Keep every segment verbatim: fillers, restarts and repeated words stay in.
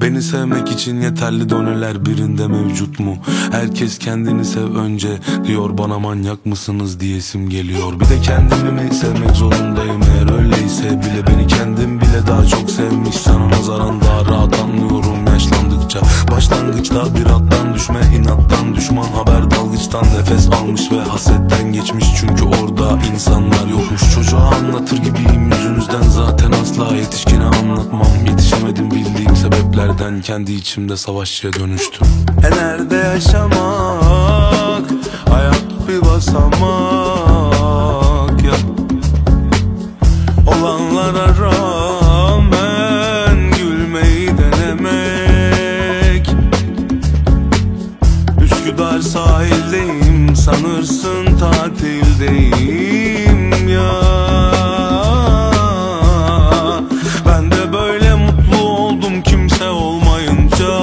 Beni sevmek için yeterli doneler birinde mevcut mu? Herkes kendini sev önce diyor, bana manyak mısınız diyesim geliyor. Bir de kendimi mi sevmek zorundayım? Eğer öyleyse bile beni kendim bile daha çok sevmiş. Sana nazaran daha rahat anlıyorum yaşlandıkça. Başlangıçta bir attan düşme, inattan düşman haber dalgıçtan nefes almış ve hasetten geçmiş. Çünkü orada insanlar yokmuş. Çocuğa anlatır gibiyim yüzünüzden, zaten asla yetişkine anlatmam. Yetişemedim bildiğim sebeplerden, kendi içimde savaşçıya dönüştüm. E nerede yaşamak, hayat bir basamak ya. Olanlara rağmen gülmeyi denemek. Üsküdar sahildeyim, sanırsın tatildeyim ya. Ben de böyle mutlu oldum kimse olmayınca.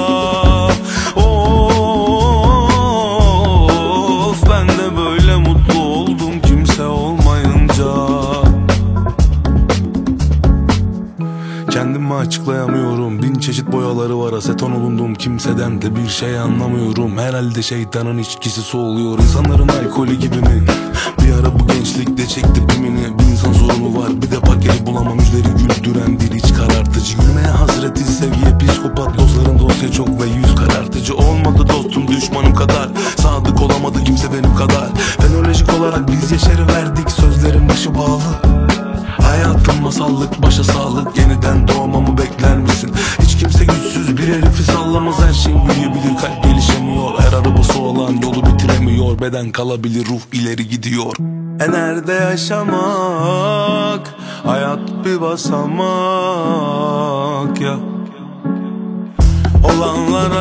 Of, ben de böyle mutlu oldum kimse olmayınca. Kendimi açıklayamıyorum, bin çeşit boyaları var, aseton olundum, kimseden de bir şey anlamıyorum. Herhalde şeytanın içkisi soğuluyor, insanların alkolü gibi mi? Bir ara bu gençlikte çekti pimini. Bir insan sorunu var, bir de paketi bulamam, yüzleri güldüren bir iç karartıcı. Gülmeye hasreti seviye psikopat, dostların dosya çok ve yüz karartıcı. Olmadı dostum düşmanım kadar, sadık olamadı kimse benim kadar. Fenolojik olarak biz yeşeri verdik, sözlerin başı bağlı. Hayatım masallık, başa sağlık, yeniden doğmamı bekler misin? Hiç kimse güçsüz bir herifi sallamaz, her şey büyüyebilir, kalp gelişemiyor. Her arabası olan yolu bitiremiyor, beden kalabilir, ruh ileri gidiyor. E nerede yaşamak, hayat bir basamak ya. Olanlara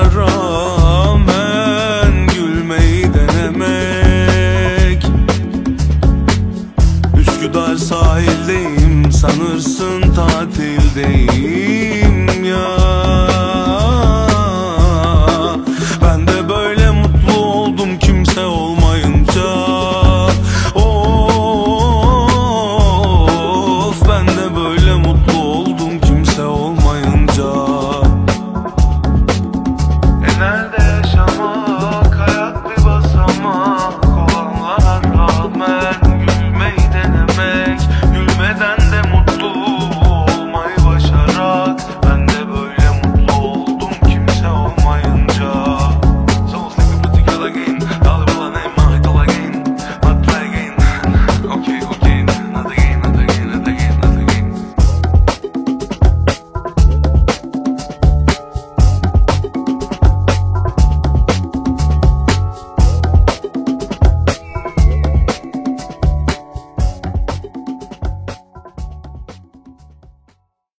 rağmen gülmeyi denemek. Üsküdar sahildeyim, sanırsın tatildeyim